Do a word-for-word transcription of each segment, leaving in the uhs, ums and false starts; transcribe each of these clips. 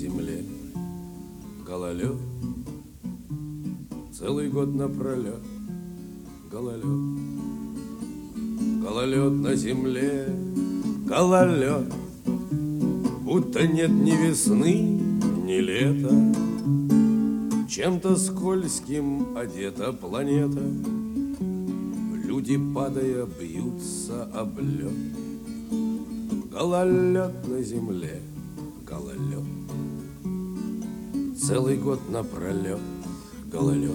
земле гололед, целый год напролет гололед. Гололед на земле, гололед, будто нет ни весны, ни лета. Чем-то скользким одета планета, люди, падая, бьются об лед. Гололед на земле, гололед, целый год напролет гололед.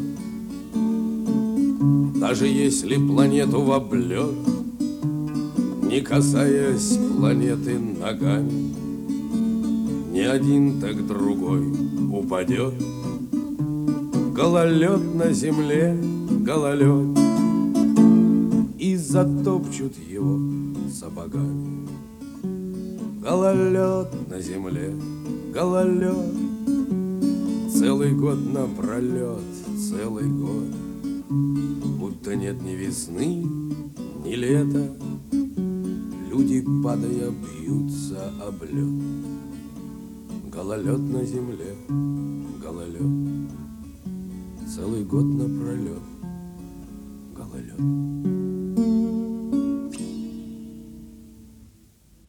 Даже если планету в облет, не касаясь планеты ногами, ни один, так другой упадет. Гололед на земле, гололед, и затопчут его сапогами. Гололед на земле, гололед, целый год напролет, целый год, будто нет ни весны, ни лета. Люди, падая, бьются об лед. Гололед на земле, гололед, целый год напролет гололед.